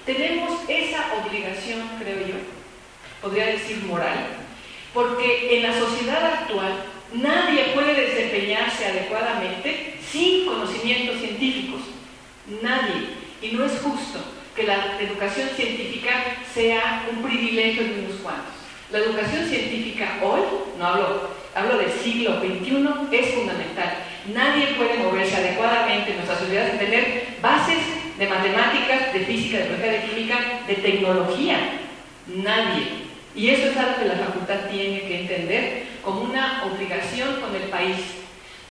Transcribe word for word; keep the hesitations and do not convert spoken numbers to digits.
tenemos esa obligación, creo yo, podría decir moral, porque en la sociedad actual nadie puede desempeñarse adecuadamente sin conocimientos científicos. Nadie. Y no es justo que la educación científica sea un privilegio de unos cuantos. La educación científica hoy, no hablo, hablo del siglo veintiuno, es fundamental. Nadie puede moverse adecuadamente en nuestra sociedad sin tener bases de matemáticas, de física, de biología, de química, de tecnología. Nadie. Y eso es algo que la facultad tiene que entender como una obligación con el país.